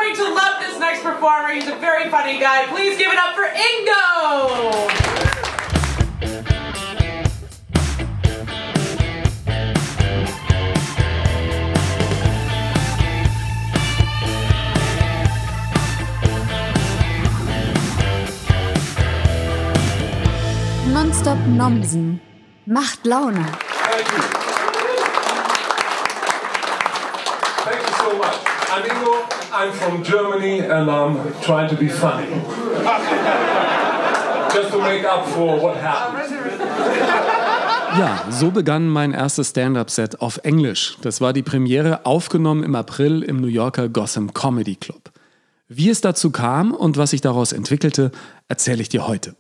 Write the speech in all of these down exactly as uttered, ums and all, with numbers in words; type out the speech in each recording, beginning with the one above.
going to love this next performer. He's a very funny guy. Please give it up for Ingo! Nonstop Nomsen macht Laune. Thank you. Thank you so much. I'm Ingo. I'm from Germany and I'm trying to be funny. Just to make up for what happened. Ja, so begann mein erstes Stand-Up-Set auf Englisch. Das war die Premiere, aufgenommen im April im New Yorker Gotham Comedy Club. Wie es dazu kam und was sich daraus entwickelte, erzähle ich dir heute.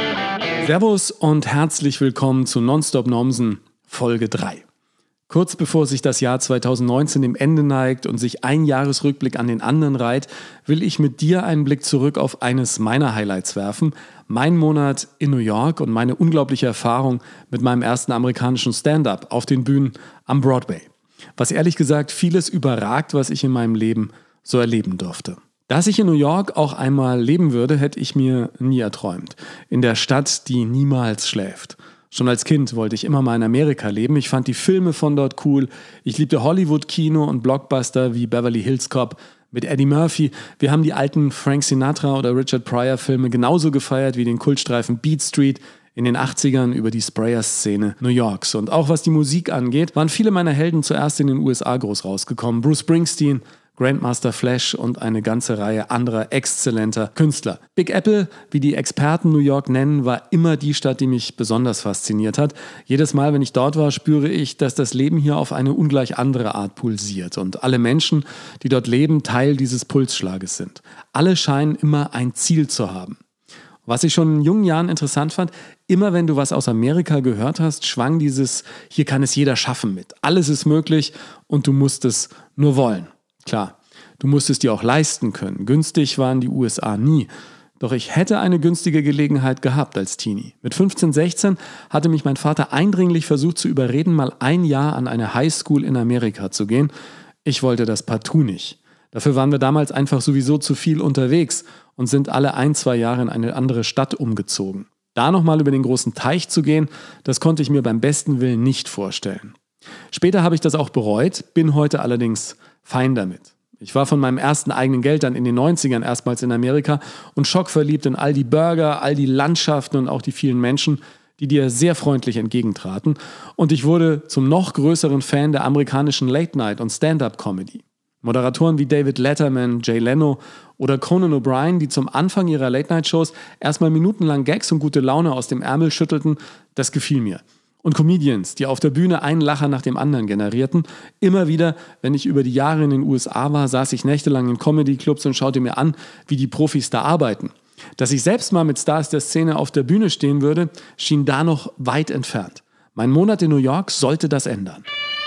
Servus und herzlich willkommen zu Nonstop Nomsen Folge drei. Kurz bevor sich das Jahr zwanzig neunzehn dem Ende neigt und sich ein Jahresrückblick an den anderen reiht, will ich mit dir einen Blick zurück auf eines meiner Highlights werfen. Mein Monat in New York und meine unglaubliche Erfahrung mit meinem ersten amerikanischen Stand-Up auf den Bühnen am Broadway. Was ehrlich gesagt vieles überragt, was ich in meinem Leben so erleben durfte. Dass ich in New York auch einmal leben würde, hätte ich mir nie erträumt. In der Stadt, die niemals schläft. Schon als Kind wollte ich immer mal in Amerika leben. Ich fand die Filme von dort cool. Ich liebte Hollywood-Kino und Blockbuster wie Beverly Hills Cop mit Eddie Murphy. Wir haben die alten Frank Sinatra oder Richard Pryor-Filme genauso gefeiert wie den Kultstreifen Beat Street in den achtzigern über die Sprayer-Szene New Yorks. Und auch was die Musik angeht, waren viele meiner Helden zuerst in den U S A groß rausgekommen. Bruce Springsteen, Grandmaster Flash und eine ganze Reihe anderer exzellenter Künstler. Big Apple, wie die Experten New York nennen, war immer die Stadt, die mich besonders fasziniert hat. Jedes Mal, wenn ich dort war, spüre ich, dass das Leben hier auf eine ungleich andere Art pulsiert und alle Menschen, die dort leben, Teil dieses Pulsschlages sind. Alle scheinen immer ein Ziel zu haben. Was ich schon in jungen Jahren interessant fand, immer wenn du was aus Amerika gehört hast, schwang dieses „Hier kann es jeder schaffen" mit. Alles ist möglich und du musst es nur wollen. Klar, du musst es dir auch leisten können. Günstig waren die U S A nie. Doch ich hätte eine günstige Gelegenheit gehabt als Teenie. Mit fünfzehn, sechzehn hatte mich mein Vater eindringlich versucht zu überreden, mal ein Jahr an eine Highschool in Amerika zu gehen. Ich wollte das partout nicht. Dafür waren wir damals einfach sowieso zu viel unterwegs und sind alle ein, zwei Jahre in eine andere Stadt umgezogen. Da nochmal über den großen Teich zu gehen, das konnte ich mir beim besten Willen nicht vorstellen. Später habe ich das auch bereut, bin heute allerdings fein damit. Ich war von meinem ersten eigenen Geld dann in den neunzigern erstmals in Amerika und schockverliebt in all die Burger, all die Landschaften und auch die vielen Menschen, die dir sehr freundlich entgegentraten. Und ich wurde zum noch größeren Fan der amerikanischen Late-Night- und Stand-Up-Comedy. Moderatoren wie David Letterman, Jay Leno oder Conan O'Brien, die zum Anfang ihrer Late-Night-Shows erstmal minutenlang Gags und gute Laune aus dem Ärmel schüttelten, das gefiel mir. Und Comedians, die auf der Bühne einen Lacher nach dem anderen generierten. Immer wieder, wenn ich über die Jahre in den U S A war, saß ich nächtelang in Comedy-Clubs und schaute mir an, wie die Profis da arbeiten. Dass ich selbst mal mit Stars der Szene auf der Bühne stehen würde, schien da noch weit entfernt. Mein Monat in New York sollte das ändern.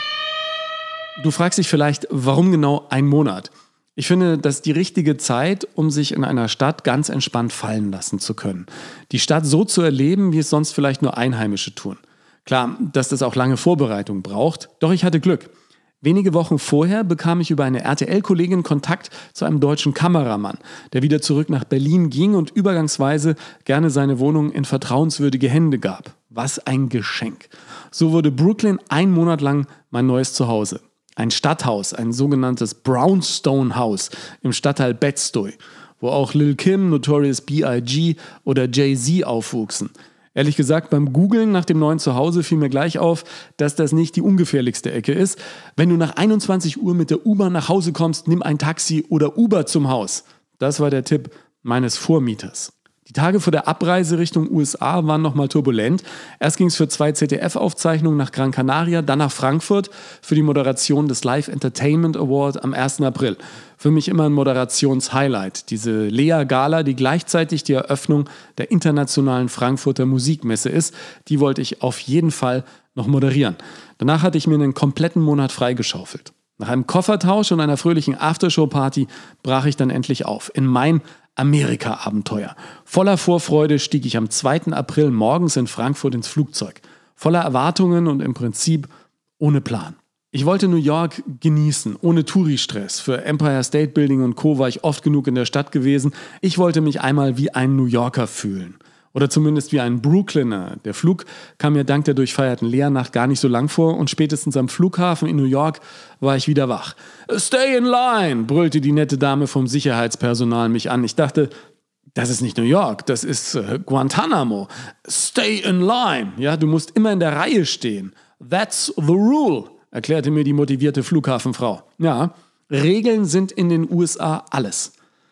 Du fragst dich vielleicht, warum genau ein Monat? Ich finde, das ist die richtige Zeit, um sich in einer Stadt ganz entspannt fallen lassen zu können. Die Stadt so zu erleben, wie es sonst vielleicht nur Einheimische tun. Klar, dass das auch lange Vorbereitung braucht, doch ich hatte Glück. Wenige Wochen vorher bekam ich über eine R T L-Kollegin Kontakt zu einem deutschen Kameramann, der wieder zurück nach Berlin ging und übergangsweise gerne seine Wohnung in vertrauenswürdige Hände gab. Was ein Geschenk. So wurde Brooklyn ein Monat lang mein neues Zuhause. Ein Stadthaus, ein sogenanntes Brownstone House im Stadtteil Bed-Stuy, wo auch Lil Kim, Notorious B I G oder Jay-Z aufwuchsen. Ehrlich gesagt, beim Googlen nach dem neuen Zuhause fiel mir gleich auf, dass das nicht die ungefährlichste Ecke ist. Wenn du nach einundzwanzig Uhr mit der U-Bahn nach Hause kommst, nimm ein Taxi oder Uber zum Haus. Das war der Tipp meines Vormieters. Die Tage vor der Abreise Richtung U S A waren nochmal turbulent. Erst ging es für zwei Z D F-Aufzeichnungen nach Gran Canaria, dann nach Frankfurt für die Moderation des Live Entertainment Award am ersten April. Für mich immer ein Moderationshighlight. Diese Lea-Gala, die gleichzeitig die Eröffnung der internationalen Frankfurter Musikmesse ist, die wollte ich auf jeden Fall noch moderieren. Danach hatte ich mir einen kompletten Monat freigeschaufelt. Nach einem Koffertausch und einer fröhlichen Aftershow-Party brach ich dann endlich auf in mein Amerika-Abenteuer. Voller Vorfreude stieg ich am zweiten April morgens in Frankfurt ins Flugzeug. Voller Erwartungen und im Prinzip ohne Plan. Ich wollte New York genießen, ohne Touri-Stress. Für Empire State Building und Co. war ich oft genug in der Stadt gewesen. Ich wollte mich einmal wie ein New Yorker fühlen. Oder zumindest wie ein Brooklyner. Der Flug kam mir dank der durchfeierten Leernacht gar nicht so lang vor und spätestens am Flughafen in New York war ich wieder wach. "Stay in line", brüllte die nette Dame vom Sicherheitspersonal mich an. Ich dachte, das ist nicht New York, das ist äh, Guantanamo. "Stay in line", ja, du musst immer in der Reihe stehen. "That's the rule", erklärte mir die motivierte Flughafenfrau. Ja, Regeln sind in den U S A alles.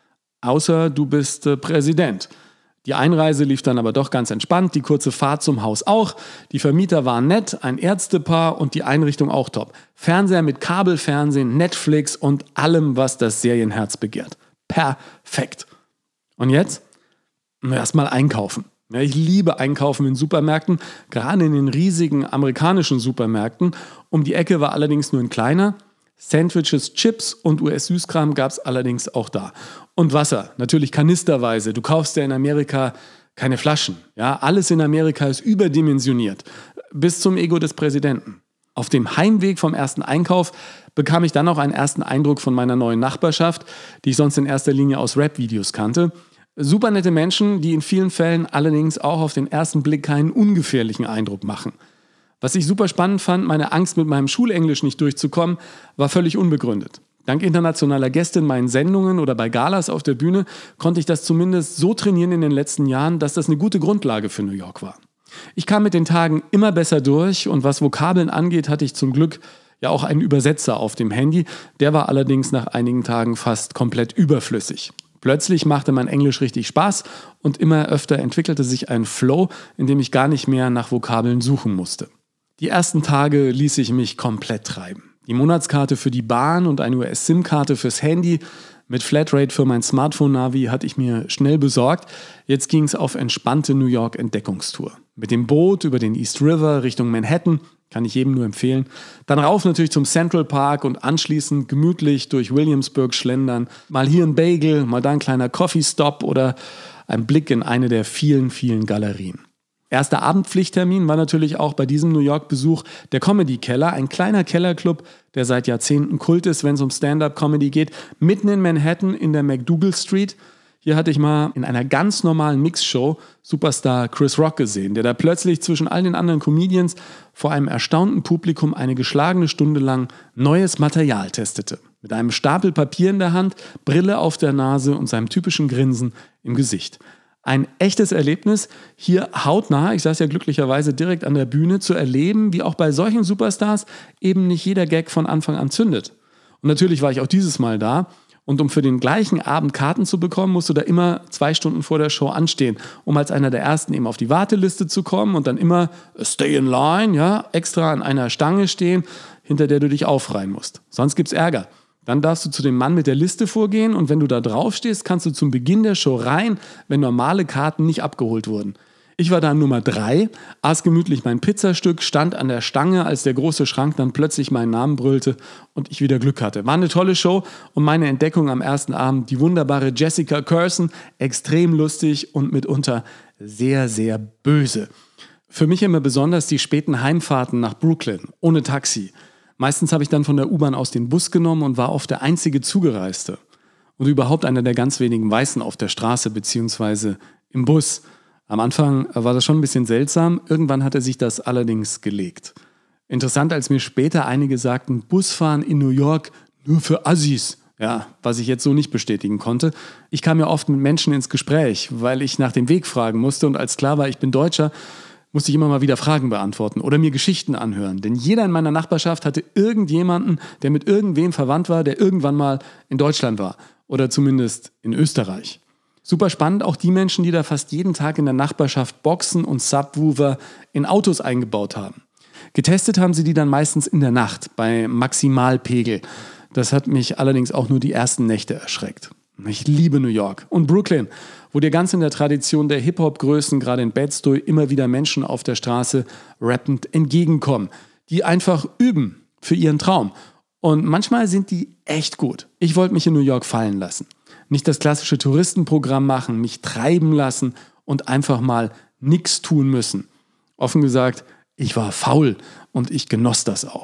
Außer du bist äh, Präsident. Die Einreise lief dann aber doch ganz entspannt, die kurze Fahrt zum Haus auch. Die Vermieter waren nett, ein Ärztepaar und die Einrichtung auch top. Fernseher mit Kabelfernsehen, Netflix und allem, was das Serienherz begehrt. Perfekt. Und jetzt? Erstmal einkaufen. Ja, ich liebe Einkaufen in Supermärkten, gerade in den riesigen amerikanischen Supermärkten. Um die Ecke war allerdings nur ein kleiner. Sandwiches, Chips und U S-Süßkram gab es allerdings auch da. Und Wasser, natürlich kanisterweise. Du kaufst ja in Amerika keine Flaschen. Ja, alles in Amerika ist überdimensioniert. Bis zum Ego des Präsidenten. Auf dem Heimweg vom ersten Einkauf bekam ich dann auch einen ersten Eindruck von meiner neuen Nachbarschaft, die ich sonst in erster Linie aus Rap-Videos kannte. Super nette Menschen, die in vielen Fällen allerdings auch auf den ersten Blick keinen ungefährlichen Eindruck machen. Was ich super spannend fand, meine Angst mit meinem Schulenglisch nicht durchzukommen, war völlig unbegründet. Dank internationaler Gäste in meinen Sendungen oder bei Galas auf der Bühne konnte ich das zumindest so trainieren in den letzten Jahren, dass das eine gute Grundlage für New York war. Ich kam mit den Tagen immer besser durch und was Vokabeln angeht, hatte ich zum Glück ja auch einen Übersetzer auf dem Handy. Der war allerdings nach einigen Tagen fast komplett überflüssig. Plötzlich machte mein Englisch richtig Spaß und immer öfter entwickelte sich ein Flow, in dem ich gar nicht mehr nach Vokabeln suchen musste. Die ersten Tage ließ ich mich komplett treiben. Die Monatskarte für die Bahn und eine U S-SIM-Karte fürs Handy mit Flatrate für mein Smartphone-Navi hatte ich mir schnell besorgt. Jetzt ging es auf entspannte New York-Entdeckungstour. Mit dem Boot über den East River Richtung Manhattan, kann ich jedem nur empfehlen. Dann rauf natürlich zum Central Park und anschließend gemütlich durch Williamsburg schlendern. Mal hier ein Bagel, mal da ein kleiner Coffee-Stop oder ein Blick in eine der vielen, vielen Galerien. Erster Abendpflichttermin war natürlich auch bei diesem New York-Besuch der Comedy-Keller, ein kleiner Kellerclub, der seit Jahrzehnten Kult ist, wenn es um Stand-up-Comedy geht, mitten in Manhattan in der MacDougal Street. Hier hatte ich mal in einer ganz normalen Mixshow Superstar Chris Rock gesehen, der da plötzlich zwischen all den anderen Comedians vor einem erstaunten Publikum eine geschlagene Stunde lang neues Material testete. Mit einem Stapel Papier in der Hand, Brille auf der Nase und seinem typischen Grinsen im Gesicht. Ein echtes Erlebnis, hier hautnah, ich saß ja glücklicherweise direkt an der Bühne, zu erleben, wie auch bei solchen Superstars eben nicht jeder Gag von Anfang an zündet. Und natürlich war ich auch dieses Mal da. Und um für den gleichen Abend Karten zu bekommen, musst du da immer zwei Stunden vor der Show anstehen, um als einer der Ersten eben auf die Warteliste zu kommen und dann immer stay in line, ja, extra an einer Stange stehen, hinter der du dich aufreihen musst. Sonst gibt's Ärger. Dann darfst du zu dem Mann mit der Liste vorgehen und wenn du da drauf stehst, kannst du zum Beginn der Show rein, wenn normale Karten nicht abgeholt wurden. Ich war da Nummer drei, aß gemütlich mein Pizzastück, stand an der Stange, als der große Schrank dann plötzlich meinen Namen brüllte und ich wieder Glück hatte. War eine tolle Show und meine Entdeckung am ersten Abend, die wunderbare Jessica Curson, extrem lustig und mitunter sehr, sehr böse. Für mich immer besonders die späten Heimfahrten nach Brooklyn, ohne Taxi. Meistens habe ich dann von der U-Bahn aus den Bus genommen und war oft der einzige Zugereiste. Und überhaupt einer der ganz wenigen Weißen auf der Straße bzw. im Bus. Am Anfang war das schon ein bisschen seltsam, irgendwann hatte sich das allerdings gelegt. Interessant, als mir später einige sagten, Busfahren in New York nur für Assis. Ja, was ich jetzt so nicht bestätigen konnte. Ich kam ja oft mit Menschen ins Gespräch, weil ich nach dem Weg fragen musste und als klar war, ich bin Deutscher, musste ich immer mal wieder Fragen beantworten oder mir Geschichten anhören. Denn jeder in meiner Nachbarschaft hatte irgendjemanden, der mit irgendwem verwandt war, der irgendwann mal in Deutschland war. Oder zumindest in Österreich. Super spannend, auch die Menschen, die da fast jeden Tag in der Nachbarschaft Boxen und Subwoofer in Autos eingebaut haben. Getestet haben sie die dann meistens in der Nacht, bei Maximalpegel. Das hat mich allerdings auch nur die ersten Nächte erschreckt. Ich liebe New York und Brooklyn, wo dir ganz in der Tradition der Hip-Hop-Größen, gerade in Bed-Stuy, immer wieder Menschen auf der Straße rappend entgegenkommen, die einfach üben für ihren Traum. Und manchmal sind die echt gut. Ich wollte mich in New York fallen lassen. Nicht das klassische Touristenprogramm machen, mich treiben lassen und einfach mal nichts tun müssen. Offen gesagt, ich war faul und ich genoss das auch.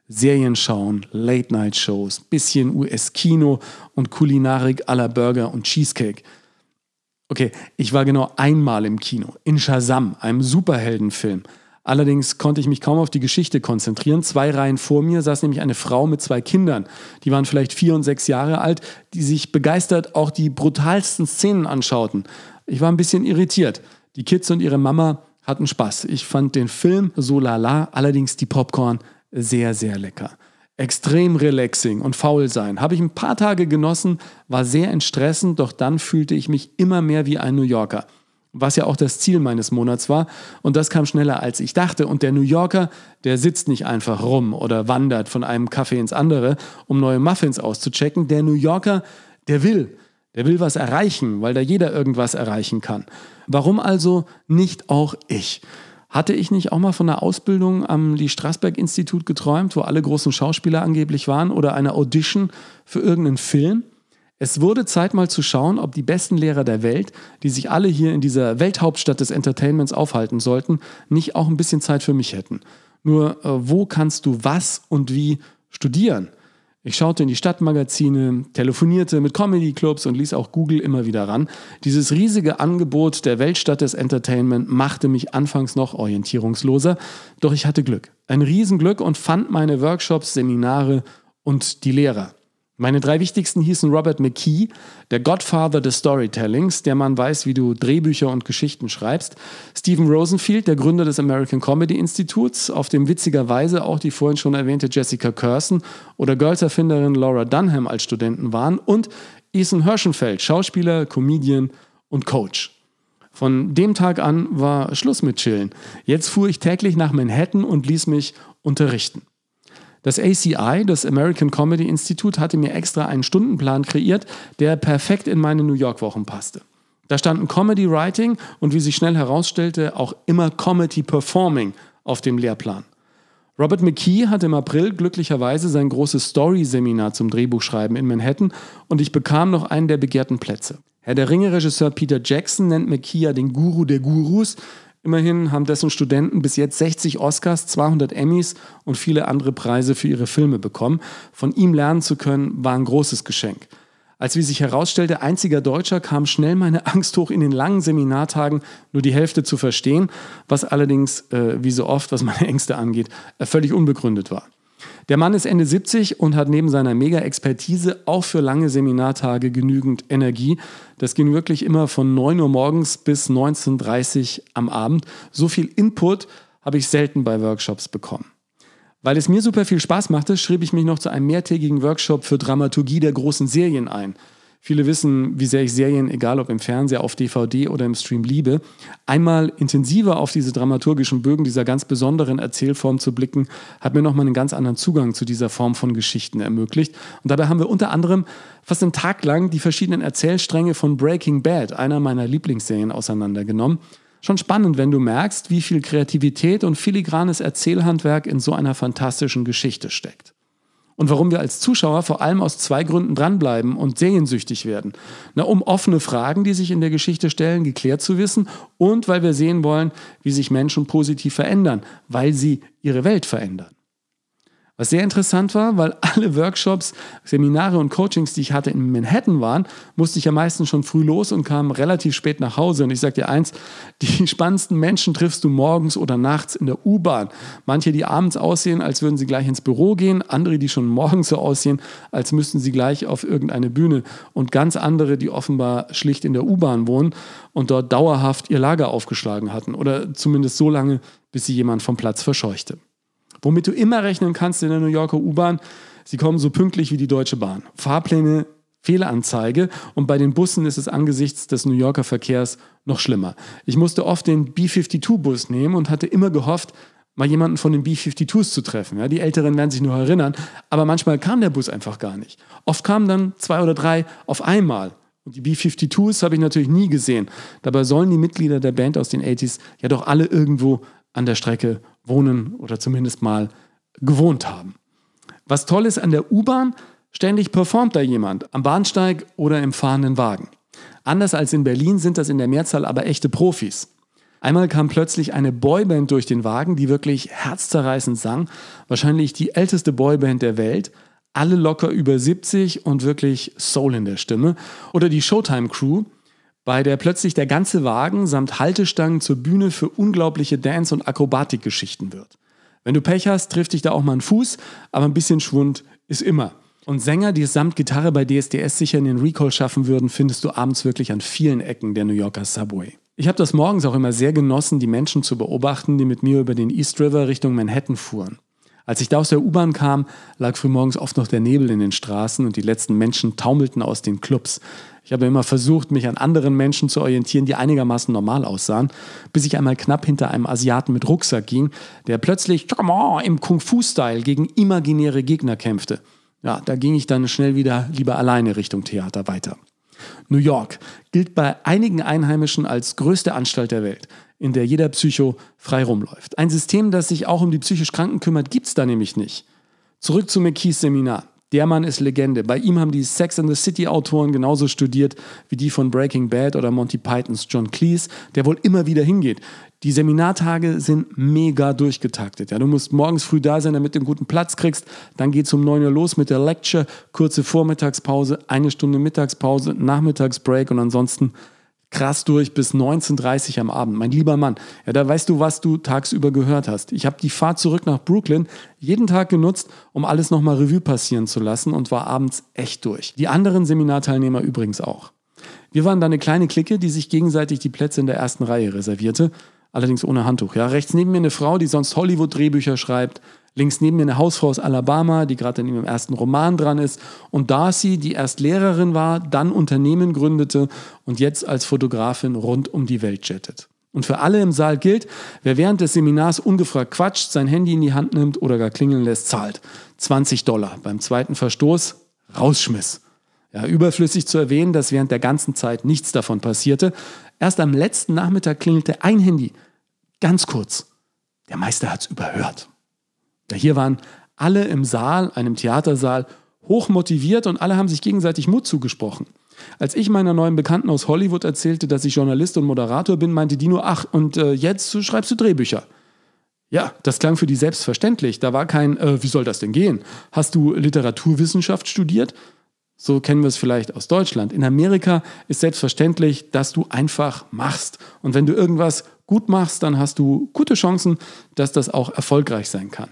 Serien schauen, Late-Night-Shows, bisschen U S-Kino und Kulinarik à la Burger und Cheesecake. Okay, ich war genau einmal im Kino, in Shazam, einem Superheldenfilm. Allerdings konnte ich mich kaum auf die Geschichte konzentrieren. Zwei Reihen vor mir saß nämlich eine Frau mit zwei Kindern. Die waren vielleicht vier und sechs Jahre alt, die sich begeistert auch die brutalsten Szenen anschauten. Ich war ein bisschen irritiert. Die Kids und ihre Mama hatten Spaß. Ich fand den Film so lala, allerdings die Popcorn sehr, sehr lecker. Extrem relaxing und faul sein. Habe ich ein paar Tage genossen, war sehr entstressend, doch dann fühlte ich mich immer mehr wie ein New Yorker. Was ja auch das Ziel meines Monats war. Und das kam schneller, als ich dachte. Und der New Yorker, der sitzt nicht einfach rum oder wandert von einem Café ins andere, um neue Muffins auszuchecken. Der New Yorker, der will. Der will was erreichen, weil da jeder irgendwas erreichen kann. Warum also nicht auch ich? Hatte ich nicht auch mal von einer Ausbildung am Lee-Strasberg-Institut geträumt, wo alle großen Schauspieler angeblich waren, oder einer Audition für irgendeinen Film? Es wurde Zeit, mal zu schauen, ob die besten Lehrer der Welt, die sich alle hier in dieser Welthauptstadt des Entertainments aufhalten sollten, nicht auch ein bisschen Zeit für mich hätten. Nur, äh, wo kannst du was und wie studieren? Ich schaute in die Stadtmagazine, telefonierte mit Comedy-Clubs und ließ auch Google immer wieder ran. Dieses riesige Angebot der Weltstadt des Entertainment machte mich anfangs noch orientierungsloser, doch ich hatte Glück. Ein Riesenglück und fand meine Workshops, Seminare und die Lehrer. Meine drei wichtigsten hießen Robert McKee, der Godfather des Storytellings, der Mann weiß, wie du Drehbücher und Geschichten schreibst, Stephen Rosenfield, der Gründer des American Comedy Institutes, auf dem witzigerweise auch die vorhin schon erwähnte Jessica Curson oder Girls-Erfinderin Laura Dunham als Studenten waren, und Ethan Hirschenfeld, Schauspieler, Comedian und Coach. Von dem Tag an war Schluss mit Chillen. Jetzt fuhr ich täglich nach Manhattan und ließ mich unterrichten. Das A C I, das American Comedy Institute, hatte mir extra einen Stundenplan kreiert, der perfekt in meine New York-Wochen passte. Da standen Comedy Writing und, wie sich schnell herausstellte, auch immer Comedy Performing auf dem Lehrplan. Robert McKee hatte im April glücklicherweise sein großes Story-Seminar zum Drehbuchschreiben in Manhattan und ich bekam noch einen der begehrten Plätze. Herr der Ringe-Regisseur Peter Jackson nennt McKee ja den Guru der Gurus. Immerhin haben dessen Studenten bis jetzt sechzig Oscars, zweihundert Emmys und viele andere Preise für ihre Filme bekommen. Von ihm lernen zu können, war ein großes Geschenk. Als, wie sich herausstellte, einziger Deutscher kam schnell meine Angst hoch, in den langen Seminartagen nur die Hälfte zu verstehen, was allerdings, äh, wie so oft, was meine Ängste angeht, äh, völlig unbegründet war. Der Mann ist Ende siebzig und hat neben seiner Mega-Expertise auch für lange Seminartage genügend Energie. Das ging wirklich immer von neun Uhr morgens bis neunzehn Uhr dreißig am Abend. So viel Input habe ich selten bei Workshops bekommen. Weil es mir super viel Spaß machte, schrieb ich mich noch zu einem mehrtägigen Workshop für Dramaturgie der großen Serien ein. Viele wissen, wie sehr ich Serien, egal ob im Fernseher, auf D V D oder im Stream, liebe. Einmal intensiver auf diese dramaturgischen Bögen dieser ganz besonderen Erzählform zu blicken, hat mir nochmal einen ganz anderen Zugang zu dieser Form von Geschichten ermöglicht. Und dabei haben wir unter anderem fast einen Tag lang die verschiedenen Erzählstränge von Breaking Bad, einer meiner Lieblingsserien, auseinandergenommen. Schon spannend, wenn du merkst, wie viel Kreativität und filigranes Erzählhandwerk in so einer fantastischen Geschichte steckt. Und warum wir als Zuschauer vor allem aus zwei Gründen dranbleiben und seriensüchtig werden. Na, um offene Fragen, die sich in der Geschichte stellen, geklärt zu wissen, und weil wir sehen wollen, wie sich Menschen positiv verändern, weil sie ihre Welt verändern. Was sehr interessant war, weil alle Workshops, Seminare und Coachings, die ich hatte, in Manhattan waren, musste ich ja meistens schon früh los und kam relativ spät nach Hause. Und ich sag dir eins, die spannendsten Menschen triffst du morgens oder nachts in der U-Bahn. Manche, die abends aussehen, als würden sie gleich ins Büro gehen, andere, die schon morgens so aussehen, als müssten sie gleich auf irgendeine Bühne, und ganz andere, die offenbar schlicht in der U-Bahn wohnen und dort dauerhaft ihr Lager aufgeschlagen hatten oder zumindest so lange, bis sie jemand vom Platz verscheuchte. Womit du immer rechnen kannst in der New Yorker U-Bahn, sie kommen so pünktlich wie die Deutsche Bahn. Fahrpläne, Fehlanzeige, und bei den Bussen ist es angesichts des New Yorker Verkehrs noch schlimmer. Ich musste oft den B zweiundfünfzig-Bus nehmen und hatte immer gehofft, mal jemanden von den B zweiundfünfzigs zu treffen. Ja, die Älteren werden sich nur erinnern, aber manchmal kam der Bus einfach gar nicht. Oft kamen dann zwei oder drei auf einmal. Und die B zweiundfünfzigs habe ich natürlich nie gesehen. Dabei sollen die Mitglieder der Band aus den achtziger ja doch alle irgendwo an der Strecke wohnen oder zumindest mal gewohnt haben. Was toll ist an der U-Bahn, ständig performt da jemand, am Bahnsteig oder im fahrenden Wagen. Anders als in Berlin sind das in der Mehrzahl aber echte Profis. Einmal kam plötzlich eine Boyband durch den Wagen, die wirklich herzzerreißend sang. Wahrscheinlich die älteste Boyband der Welt. Alle locker über siebzig und wirklich Soul in der Stimme. Oder die Showtime-Crew, bei der plötzlich der ganze Wagen samt Haltestangen zur Bühne für unglaubliche Dance- und Akrobatikgeschichten wird. Wenn du Pech hast, trifft dich da auch mal ein Fuß, aber ein bisschen Schwund ist immer. Und Sänger, die es samt Gitarre bei D S D S sicher in den Recall schaffen würden, findest du abends wirklich an vielen Ecken der New Yorker Subway. Ich habe das morgens auch immer sehr genossen, die Menschen zu beobachten, die mit mir über den East River Richtung Manhattan fuhren. Als ich da aus der U-Bahn kam, lag frühmorgens oft noch der Nebel in den Straßen und die letzten Menschen taumelten aus den Clubs. Ich habe immer versucht, mich an anderen Menschen zu orientieren, die einigermaßen normal aussahen, bis ich einmal knapp hinter einem Asiaten mit Rucksack ging, der plötzlich im Kung-Fu-Style gegen imaginäre Gegner kämpfte. Ja, da ging ich dann schnell wieder lieber alleine Richtung Theater weiter. New York gilt bei einigen Einheimischen als größte Anstalt der Welt, in der jeder Psycho frei rumläuft. Ein System, das sich auch um die psychisch Kranken kümmert, gibt's da nämlich nicht. Zurück zu McKees Seminar. Der Mann ist Legende. Bei ihm haben die Sex and the City Autoren genauso studiert wie die von Breaking Bad oder Monty Pythons John Cleese, der wohl immer wieder hingeht. Die Seminartage sind mega durchgetaktet. Ja, du musst morgens früh da sein, damit du einen guten Platz kriegst. Dann geht's um neun Uhr los mit der Lecture, kurze Vormittagspause, eine Stunde Mittagspause, Nachmittagsbreak und ansonsten krass durch bis neunzehn Uhr dreißig am Abend. Mein lieber Mann, ja, da weißt du, was du tagsüber gehört hast. Ich habe die Fahrt zurück nach Brooklyn jeden Tag genutzt, um alles nochmal Revue passieren zu lassen und war abends echt durch. Die anderen Seminarteilnehmer übrigens auch. Wir waren da eine kleine Clique, die sich gegenseitig die Plätze in der ersten Reihe reservierte. Allerdings ohne Handtuch. Ja, rechts neben mir eine Frau, die sonst Hollywood-Drehbücher schreibt. Links neben mir eine Hausfrau aus Alabama, die gerade in ihrem ersten Roman dran ist. Und Darcy, die erst Lehrerin war, dann Unternehmen gründete und jetzt als Fotografin rund um die Welt jettet. Und für alle im Saal gilt, wer während des Seminars ungefragt quatscht, sein Handy in die Hand nimmt oder gar klingeln lässt, zahlt zwanzig Dollar. Beim zweiten Verstoß Rausschmiss. Ja, überflüssig zu erwähnen, dass während der ganzen Zeit nichts davon passierte. Erst am letzten Nachmittag klingelte ein Handy. Ganz kurz. Der Meister hat's überhört. Ja, hier waren alle im Saal, einem Theatersaal, hoch motiviert und alle haben sich gegenseitig Mut zugesprochen. Als ich meiner neuen Bekannten aus Hollywood erzählte, dass ich Journalist und Moderator bin, meinte die nur, ach, und äh, jetzt schreibst du Drehbücher. Ja, das klang für die selbstverständlich. Da war kein, äh, wie soll das denn gehen? Hast du Literaturwissenschaft studiert? So kennen wir es vielleicht aus Deutschland. In Amerika ist selbstverständlich, dass du einfach machst. Und wenn du irgendwas gut machst, dann hast du gute Chancen, dass das auch erfolgreich sein kann.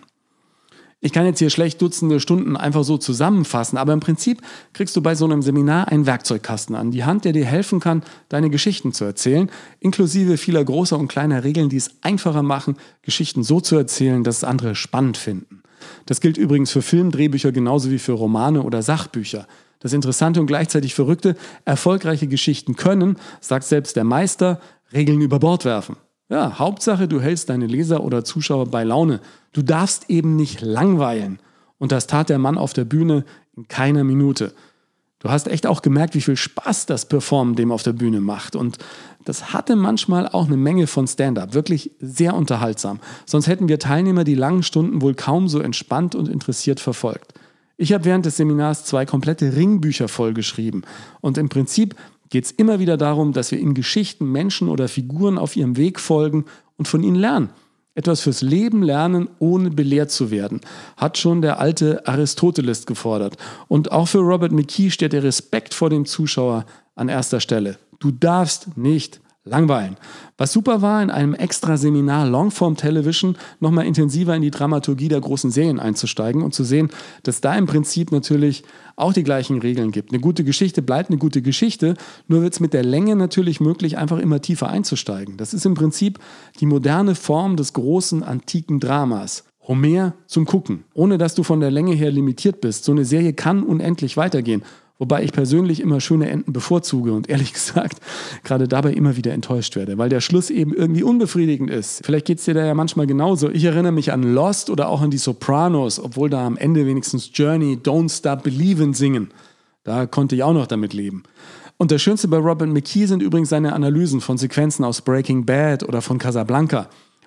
Ich kann jetzt hier schlecht Dutzende Stunden einfach so zusammenfassen, aber im Prinzip kriegst du bei so einem Seminar einen Werkzeugkasten an die Hand, der dir helfen kann, deine Geschichten zu erzählen, inklusive vieler großer und kleiner Regeln, die es einfacher machen, Geschichten so zu erzählen, dass es andere spannend finden. Das gilt übrigens für Filmdrehbücher genauso wie für Romane oder Sachbücher. Das Interessante und gleichzeitig Verrückte, erfolgreiche Geschichten können, sagt selbst der Meister, Regeln über Bord werfen. Ja, Hauptsache, du hältst deine Leser oder Zuschauer bei Laune. Du darfst eben nicht langweilen. Und das tat der Mann auf der Bühne in keiner Minute. Du hast echt auch gemerkt, wie viel Spaß das Performen dem auf der Bühne macht. Und das hatte manchmal auch eine Menge von Stand-up. Wirklich sehr unterhaltsam. Sonst hätten wir Teilnehmer die langen Stunden wohl kaum so entspannt und interessiert verfolgt. Ich habe während des Seminars zwei komplette Ringbücher vollgeschrieben. Und im Prinzip geht es immer wieder darum, dass wir in Geschichten Menschen oder Figuren auf ihrem Weg folgen und von ihnen lernen. Etwas fürs Leben lernen, ohne belehrt zu werden, hat schon der alte Aristoteles gefordert. Und auch für Robert McKee steht der Respekt vor dem Zuschauer an erster Stelle. Du darfst nicht langweilen. Was super war, in einem extra Seminar Longform Television nochmal intensiver in die Dramaturgie der großen Serien einzusteigen und zu sehen, dass da im Prinzip natürlich auch die gleichen Regeln gibt. Eine gute Geschichte bleibt eine gute Geschichte, nur wird es mit der Länge natürlich möglich, einfach immer tiefer einzusteigen. Das ist im Prinzip die moderne Form des großen antiken Dramas. Homer zum Gucken, ohne dass du von der Länge her limitiert bist. So eine Serie kann unendlich weitergehen. Wobei ich persönlich immer schöne Enden bevorzuge und ehrlich gesagt gerade dabei immer wieder enttäuscht werde, weil der Schluss eben irgendwie unbefriedigend ist. Vielleicht geht es dir da ja manchmal genauso. Ich erinnere mich an Lost oder auch an die Sopranos, obwohl da am Ende wenigstens Journey, Don't Stop Believin' singen. Da konnte ich auch noch damit leben. Und das Schönste bei Robert McKee sind übrigens seine Analysen von Sequenzen aus Breaking Bad oder von Casablanca.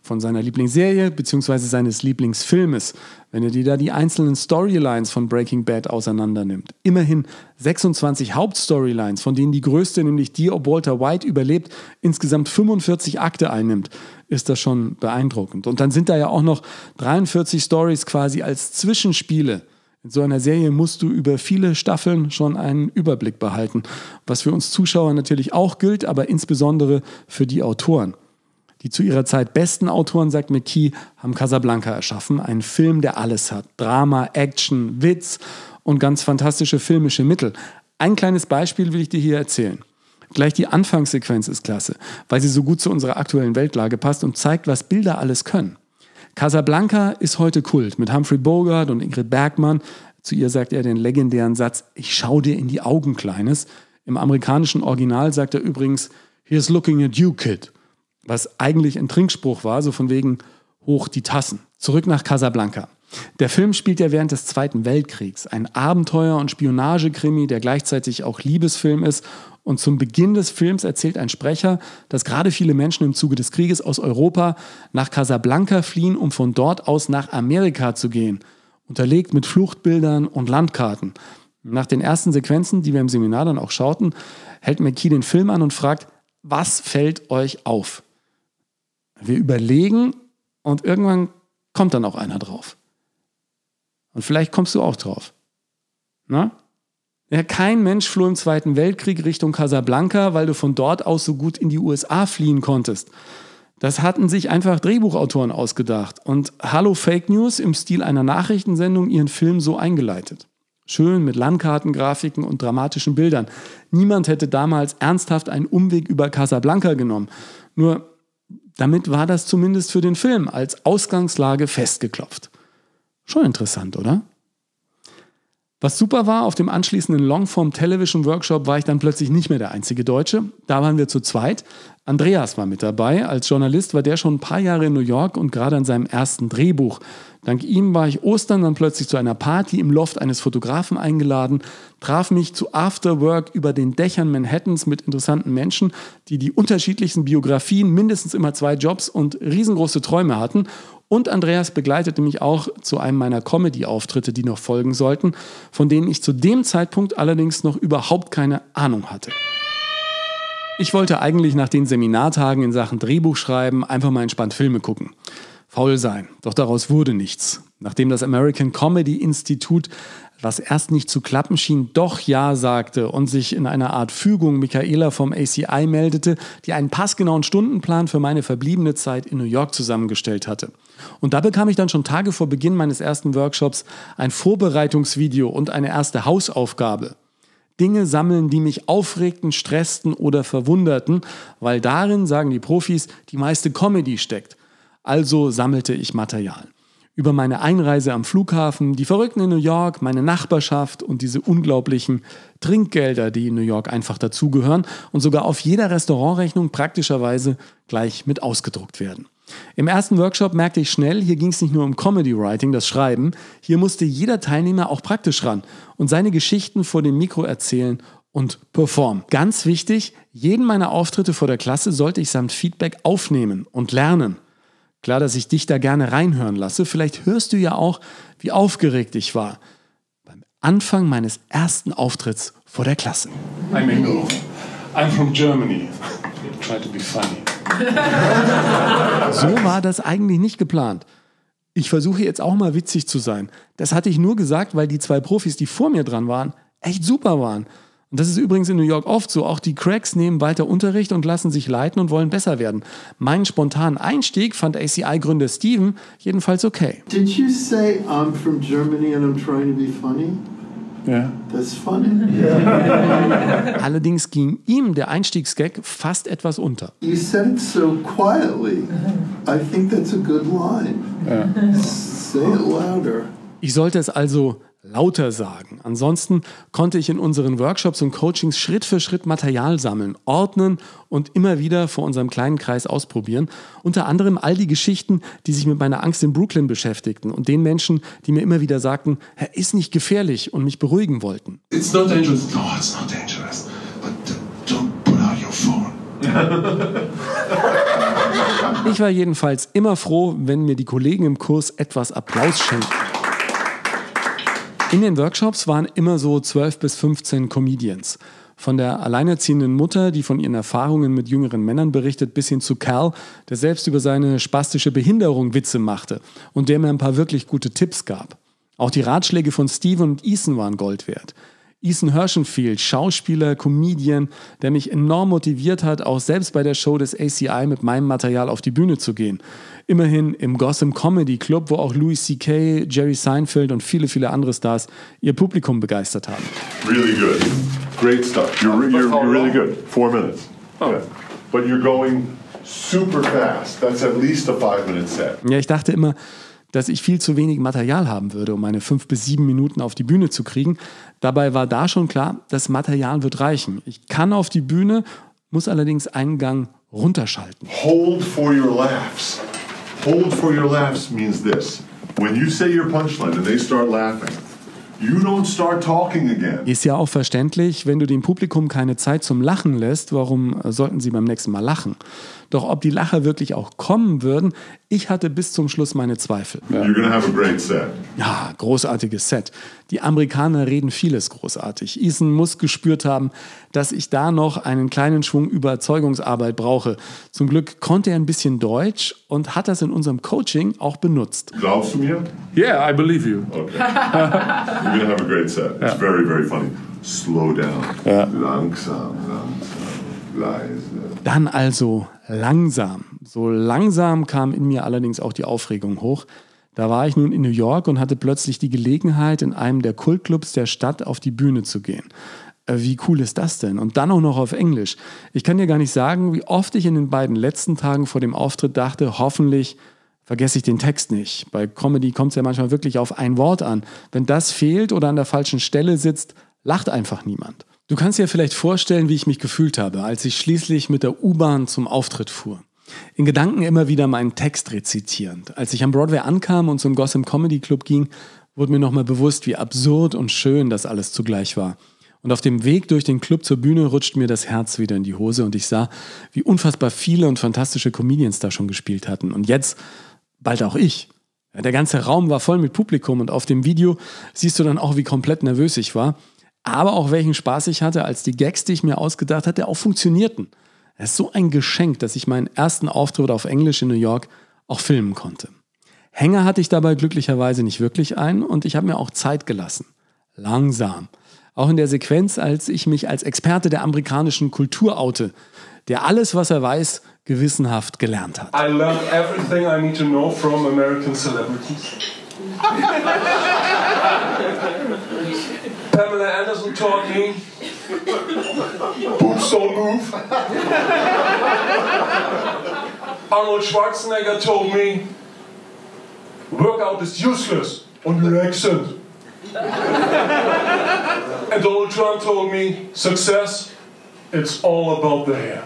von seiner Lieblingsserie bzw. seines Lieblingsfilmes, wenn er dir da die einzelnen Storylines von Breaking Bad auseinander nimmt. Immerhin sechsundzwanzig Hauptstorylines, von denen die größte, nämlich die, ob Walter White überlebt, insgesamt fünfundvierzig Akte einnimmt, ist das schon beeindruckend. Und dann sind da ja auch noch dreiundvierzig Stories quasi als Zwischenspiele. In so einer Serie musst du über viele Staffeln schon einen Überblick behalten, was für uns Zuschauer natürlich auch gilt, aber insbesondere für die Autoren. Die zu ihrer Zeit besten Autoren, sagt McKee, haben Casablanca erschaffen. Ein Film, der alles hat. Drama, Action, Witz und ganz fantastische filmische Mittel. Ein kleines Beispiel will ich dir hier erzählen. Gleich die Anfangssequenz ist klasse, weil sie so gut zu unserer aktuellen Weltlage passt und zeigt, was Bilder alles können. Casablanca ist heute Kult mit Humphrey Bogart und Ingrid Bergman. Zu ihr sagt er den legendären Satz, ich schau dir in die Augen, Kleines. Im amerikanischen Original sagt er übrigens, here's looking at you, kid. Was eigentlich ein Trinkspruch war, so von wegen hoch die Tassen. Zurück nach Casablanca. Der Film spielt ja während des Zweiten Weltkriegs. Ein Abenteuer- und Spionagekrimi, der gleichzeitig auch Liebesfilm ist. Und zum Beginn des Films erzählt ein Sprecher, dass gerade viele Menschen im Zuge des Krieges aus Europa nach Casablanca fliehen, um von dort aus nach Amerika zu gehen. Unterlegt mit Fluchtbildern und Landkarten. Nach den ersten Sequenzen, die wir im Seminar dann auch schauten, hält McKee den Film an und fragt, was fällt euch auf? Wir überlegen und irgendwann kommt dann auch einer drauf. Und vielleicht kommst du auch drauf. Na? Ja, kein Mensch floh im Zweiten Weltkrieg Richtung Casablanca, weil du von dort aus so gut in die U S A fliehen konntest. Das hatten sich einfach Drehbuchautoren ausgedacht und Hallo Fake News im Stil einer Nachrichtensendung ihren Film so eingeleitet. Schön mit Landkarten, Grafiken und dramatischen Bildern. Niemand hätte damals ernsthaft einen Umweg über Casablanca genommen. Nur damit war das zumindest für den Film als Ausgangslage festgeklopft. Schon interessant, oder? Was super war, auf dem anschließenden Longform-Television-Workshop war ich dann plötzlich nicht mehr der einzige Deutsche. Da waren wir zu zweit. Andreas war mit dabei. Als Journalist war der schon ein paar Jahre in New York und gerade an seinem ersten Drehbuch. Dank ihm war ich Ostern dann plötzlich zu einer Party im Loft eines Fotografen eingeladen, traf mich zu Afterwork über den Dächern Manhattans mit interessanten Menschen, die die unterschiedlichsten Biografien, mindestens immer zwei Jobs und riesengroße Träume hatten. Und Andreas begleitete mich auch zu einem meiner Comedy-Auftritte, die noch folgen sollten, von denen ich zu dem Zeitpunkt allerdings noch überhaupt keine Ahnung hatte. Ich wollte eigentlich nach den Seminartagen in Sachen Drehbuchschreiben einfach mal entspannt Filme gucken. Faul sein, doch daraus wurde nichts. Nachdem das American Comedy Institute, was erst nicht zu klappen schien, doch Ja sagte und sich in einer Art Fügung Michaela vom A C I meldete, die einen passgenauen Stundenplan für meine verbliebene Zeit in New York zusammengestellt hatte. Und da bekam ich dann schon Tage vor Beginn meines ersten Workshops ein Vorbereitungsvideo und eine erste Hausaufgabe. Dinge sammeln, die mich aufregten, stressten oder verwunderten, weil darin, sagen die Profis, die meiste Comedy steckt. Also sammelte ich Material. Über meine Einreise am Flughafen, die Verrückten in New York, meine Nachbarschaft und diese unglaublichen Trinkgelder, die in New York einfach dazugehören und sogar auf jeder Restaurantrechnung praktischerweise gleich mit ausgedruckt werden. Im ersten Workshop merkte ich schnell, hier ging es nicht nur um Comedy Writing, das Schreiben, hier musste jeder Teilnehmer auch praktisch ran und seine Geschichten vor dem Mikro erzählen und performen. Ganz wichtig, jeden meiner Auftritte vor der Klasse sollte ich samt Feedback aufnehmen und lernen. Klar, dass ich dich da gerne reinhören lasse. Vielleicht hörst du ja auch, wie aufgeregt ich war beim Anfang meines ersten Auftritts vor der Klasse. I'm Ingo. I'm from Germany. Try to be funny. So war das eigentlich nicht geplant. Ich versuche jetzt auch mal witzig zu sein. Das hatte ich nur gesagt, weil die zwei Profis, die vor mir dran waren, echt super waren. Und das ist übrigens in New York oft so. Auch die Cracks nehmen weiter Unterricht und lassen sich leiten und wollen besser werden. Meinen spontanen Einstieg fand A C I-Gründer Steven jedenfalls okay. Did you say I'm from Germany and I'm trying to be funny? Yeah. That's funny. Allerdings ging ihm der Einstiegsgag fast etwas unter. You said it so quietly. I think that's a good line. Yeah. Say it louder. Ich sollte es also lauter sagen. Ansonsten konnte ich in unseren Workshops und Coachings Schritt für Schritt Material sammeln, ordnen und immer wieder vor unserem kleinen Kreis ausprobieren. Unter anderem all die Geschichten, die sich mit meiner Angst in Brooklyn beschäftigten und den Menschen, die mir immer wieder sagten, er ist nicht gefährlich und mich beruhigen wollten. It's not dangerous. No, it's not dangerous. But don't put out your phone. Ich war jedenfalls immer froh, wenn mir die Kollegen im Kurs etwas Applaus schenkten. In den Workshops waren immer so zwölf bis fünfzehn Comedians. Von der alleinerziehenden Mutter, die von ihren Erfahrungen mit jüngeren Männern berichtet, bis hin zu Cal, der selbst über seine spastische Behinderung Witze machte und der mir ein paar wirklich gute Tipps gab. Auch die Ratschläge von Steven und Ethan waren Gold wert. Ethan Herschenfield, Schauspieler, Comedian, der mich enorm motiviert hat, auch selbst bei der Show des A C I mit meinem Material auf die Bühne zu gehen. Immerhin im Gotham Comedy Club, wo auch Louis C K, Jerry Seinfeld und viele, viele andere Stars ihr Publikum begeistert haben. Really good. Great stuff. You're, you're, you're really good. Four minutes. Oh. Yeah. But you're going super fast. That's at least a five-minute set. Ja, ich dachte immer, dass ich viel zu wenig Material haben würde, um meine fünf bis sieben Minuten auf die Bühne zu kriegen. Dabei war da schon klar, das Material wird reichen. Ich kann auf die Bühne, muss allerdings einen Gang runterschalten. Hold for your laughs. Hold for your laughs means this. When you say your punchline and they start laughing, you don't start talking again. Ist ja auch verständlich, wenn du dem Publikum keine Zeit zum Lachen lässt, warum sollten sie beim nächsten Mal lachen? Doch ob die Lacher wirklich auch kommen würden, ich hatte bis zum Schluss meine Zweifel. You're gonna have a great set. Ja, großartiges Set. Die Amerikaner reden vieles großartig. Ethan muss gespürt haben, dass ich da noch einen kleinen Schwung Überzeugungsarbeit brauche. Zum Glück konnte er ein bisschen Deutsch und hat das in unserem Coaching auch benutzt. Glaubst du mir? Yeah, I believe you. Okay. You're gonna have a great set. It's yeah. very, very funny. Slow down. Ja. Langsam, langsam, leise. Dann also langsam. So langsam kam in mir allerdings auch die Aufregung hoch. Da war ich nun in New York und hatte plötzlich die Gelegenheit, in einem der Kultclubs der Stadt auf die Bühne zu gehen. Wie cool ist das denn? Und dann auch noch auf Englisch. Ich kann dir gar nicht sagen, wie oft ich in den beiden letzten Tagen vor dem Auftritt dachte, hoffentlich vergesse ich den Text nicht. Bei Comedy kommt es ja manchmal wirklich auf ein Wort an. Wenn das fehlt oder an der falschen Stelle sitzt, lacht einfach niemand. Du kannst dir vielleicht vorstellen, wie ich mich gefühlt habe, als ich schließlich mit der U-Bahn zum Auftritt fuhr. In Gedanken immer wieder meinen Text rezitierend. Als ich am Broadway ankam und zum Gotham Comedy Club ging, wurde mir nochmal bewusst, wie absurd und schön das alles zugleich war. Und auf dem Weg durch den Club zur Bühne rutscht mir das Herz wieder in die Hose und ich sah, wie unfassbar viele und fantastische Comedians da schon gespielt hatten. Und jetzt bald auch ich. Der ganze Raum war voll mit Publikum und auf dem Video siehst du dann auch, wie komplett nervös ich war. Aber auch welchen Spaß ich hatte, als die Gags, die ich mir ausgedacht hatte, auch funktionierten. Es ist so ein Geschenk, dass ich meinen ersten Auftritt auf Englisch in New York auch filmen konnte. Hänger hatte ich dabei glücklicherweise nicht wirklich ein und ich habe mir auch Zeit gelassen. Langsam. Auch in der Sequenz, als ich mich als Experte der amerikanischen Kultur oute, der alles, was er weiß, gewissenhaft gelernt hat. I learned everything I need to know from American celebrities. Pamela Anderson taught me, boobs don't move. Arnold Schwarzenegger told me, workout is useless on your accent. And Donald Trump told me, success, it's all about the hair.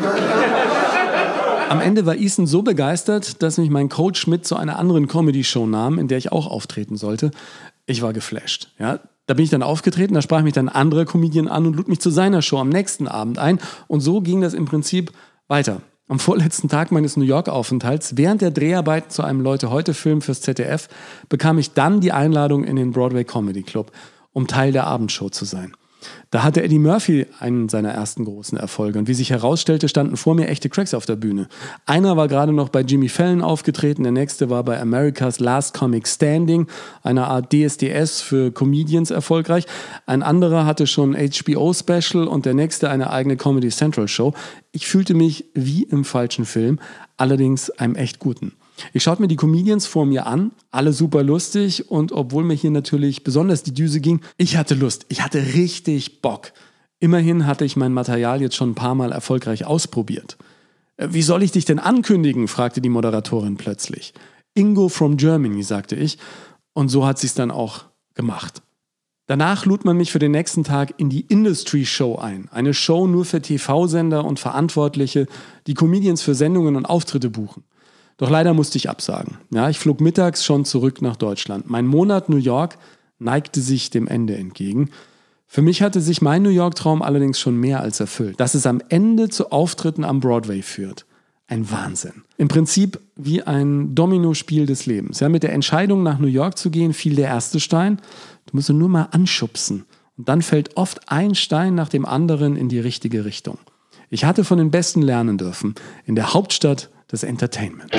Am Ende war Ethan so begeistert, dass mich mein Coach mit zu einer anderen Comedy-Show nahm, in der ich auch auftreten sollte. Ich war geflasht. Ja? Da bin ich dann aufgetreten, da sprach mich dann ein anderer Comedian an und lud mich zu seiner Show am nächsten Abend ein. Und so ging das im Prinzip weiter. Am vorletzten Tag meines New York-Aufenthalts, während der Dreharbeiten zu einem Leute-heute-Film fürs Z D F, bekam ich dann die Einladung in den Broadway Comedy Club, um Teil der Abendshow zu sein. Da hatte Eddie Murphy einen seiner ersten großen Erfolge und wie sich herausstellte, standen vor mir echte Cracks auf der Bühne. Einer war gerade noch bei Jimmy Fallon aufgetreten, der nächste war bei America's Last Comic Standing, einer Art D S D S für Comedians erfolgreich. Ein anderer hatte schon ein H B O-Special und der nächste eine eigene Comedy Central Show. Ich fühlte mich wie im falschen Film, allerdings einem echt guten. Ich schaute mir die Comedians vor mir an, alle super lustig und obwohl mir hier natürlich besonders die Düse ging, ich hatte Lust, ich hatte richtig Bock. Immerhin hatte ich mein Material jetzt schon ein paar Mal erfolgreich ausprobiert. Wie soll ich dich denn ankündigen, fragte die Moderatorin plötzlich. Ingo from Germany, sagte ich und so hat sie es dann auch gemacht. Danach lud man mich für den nächsten Tag in die Industry Show ein, eine Show nur für T V-Sender und Verantwortliche, die Comedians für Sendungen und Auftritte buchen. Doch leider musste ich absagen. Ja, ich flog mittags schon zurück nach Deutschland. Mein Monat New York neigte sich dem Ende entgegen. Für mich hatte sich mein New York-Traum allerdings schon mehr als erfüllt. Dass es am Ende zu Auftritten am Broadway führt. ein Wahnsinn. Im Prinzip wie ein Dominospiel des Lebens. Ja, mit der Entscheidung, nach New York zu gehen, fiel der erste Stein. Du musst ihn nur mal anschubsen. Und dann fällt oft ein Stein nach dem anderen in die richtige Richtung. Ich hatte von den Besten lernen dürfen, in der Hauptstadt des Entertainment.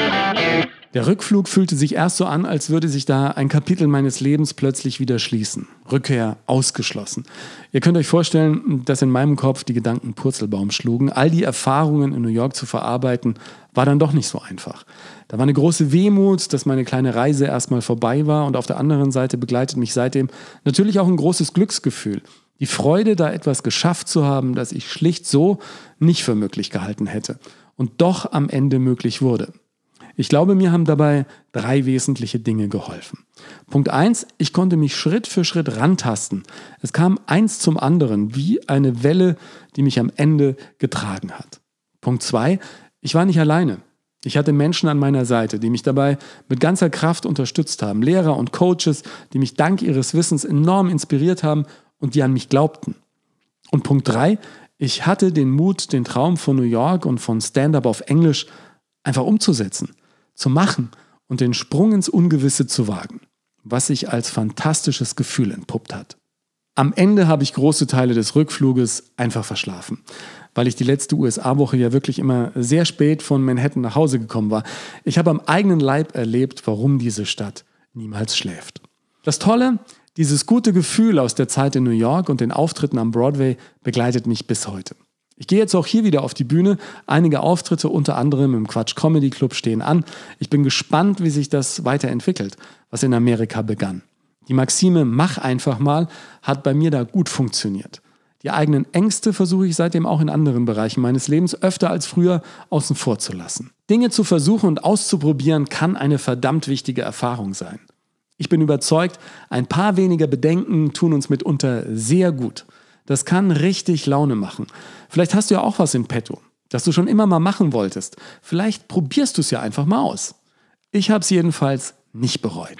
Der Rückflug fühlte sich erst so an, als würde sich da ein Kapitel meines Lebens plötzlich wieder schließen. Rückkehr ausgeschlossen. Ihr könnt euch vorstellen, dass in meinem Kopf die Gedanken Purzelbaum schlugen. All die Erfahrungen in New York zu verarbeiten, war dann doch nicht so einfach. Da war eine große Wehmut, dass meine kleine Reise erstmal vorbei war, und auf der anderen Seite begleitet mich seitdem natürlich auch ein großes Glücksgefühl. Die Freude, da etwas geschafft zu haben, das ich schlicht so nicht für möglich gehalten hätte und doch am Ende möglich wurde. Ich glaube, mir haben dabei drei wesentliche Dinge geholfen. Punkt eins, ich konnte mich Schritt für Schritt rantasten. Es kam eins zum anderen, wie eine Welle, die mich am Ende getragen hat. Punkt zwei, ich war nicht alleine. Ich hatte Menschen an meiner Seite, die mich dabei mit ganzer Kraft unterstützt haben. Lehrer und Coaches, die mich dank ihres Wissens enorm inspiriert haben und die an mich glaubten. Und Punkt drei, ich hatte den Mut, den Traum von New York und von Stand-up auf Englisch einfach umzusetzen, zu machen und den Sprung ins Ungewisse zu wagen, was sich als fantastisches Gefühl entpuppt hat. Am Ende habe ich große Teile des Rückfluges einfach verschlafen, weil ich die letzte U S A-Woche ja wirklich immer sehr spät von Manhattan nach Hause gekommen war. Ich habe am eigenen Leib erlebt, warum diese Stadt niemals schläft. Das Tolle, dieses gute Gefühl aus der Zeit in New York und den Auftritten am Broadway begleitet mich bis heute. Ich gehe jetzt auch hier wieder auf die Bühne. Einige Auftritte, unter anderem im Quatsch Comedy Club, stehen an. Ich bin gespannt, wie sich das weiterentwickelt, was in Amerika begann. Die Maxime "Mach einfach mal" hat bei mir da gut funktioniert. Die eigenen Ängste versuche ich seitdem auch in anderen Bereichen meines Lebens öfter als früher außen vor zu lassen. Dinge zu versuchen und auszuprobieren kann eine verdammt wichtige Erfahrung sein. Ich bin überzeugt, ein paar weniger Bedenken tun uns mitunter sehr gut. Das kann richtig Laune machen. Vielleicht hast du ja auch was in petto, das du schon immer mal machen wolltest. Vielleicht probierst du es ja einfach mal aus. Ich habe es jedenfalls nicht bereut.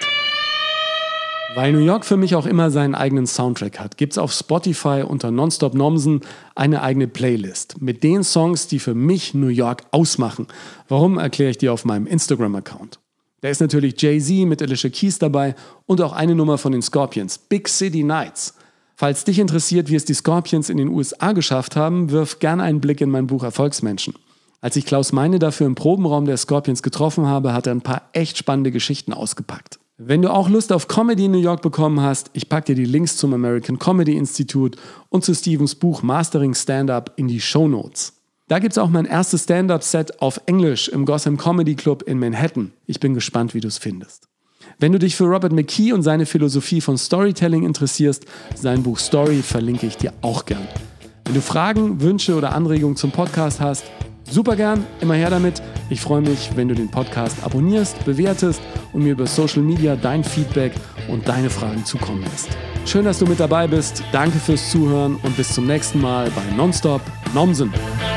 Weil New York für mich auch immer seinen eigenen Soundtrack hat, gibt es auf Spotify unter Nonstop Nomsen eine eigene Playlist mit den Songs, die für mich New York ausmachen. Warum, erkläre ich dir auf meinem Instagram-Account. Da ist natürlich Jay-Z mit Alicia Keys dabei und auch eine Nummer von den Scorpions, Big City Nights. Falls dich interessiert, wie es die Scorpions in den U S A geschafft haben, wirf gerne einen Blick in mein Buch Erfolgsmenschen. Als ich Klaus Meine dafür im Probenraum der Scorpions getroffen habe, hat er ein paar echt spannende Geschichten ausgepackt. Wenn du auch Lust auf Comedy in New York bekommen hast, ich packe dir die Links zum American Comedy Institute und zu Stevens Buch Mastering Stand-Up in die Shownotes. Da gibt es auch mein erstes Stand-Up-Set auf Englisch im Gotham Comedy Club in Manhattan. Ich bin gespannt, wie du es findest. Wenn du dich für Robert McKee und seine Philosophie von Storytelling interessierst, sein Buch Story verlinke ich dir auch gern. Wenn du Fragen, Wünsche oder Anregungen zum Podcast hast, super gern, immer her damit. Ich freue mich, wenn du den Podcast abonnierst, bewertest und mir über Social Media dein Feedback und deine Fragen zukommen lässt. Schön, dass du mit dabei bist. Danke fürs Zuhören und bis zum nächsten Mal bei Nonstop Nomsen.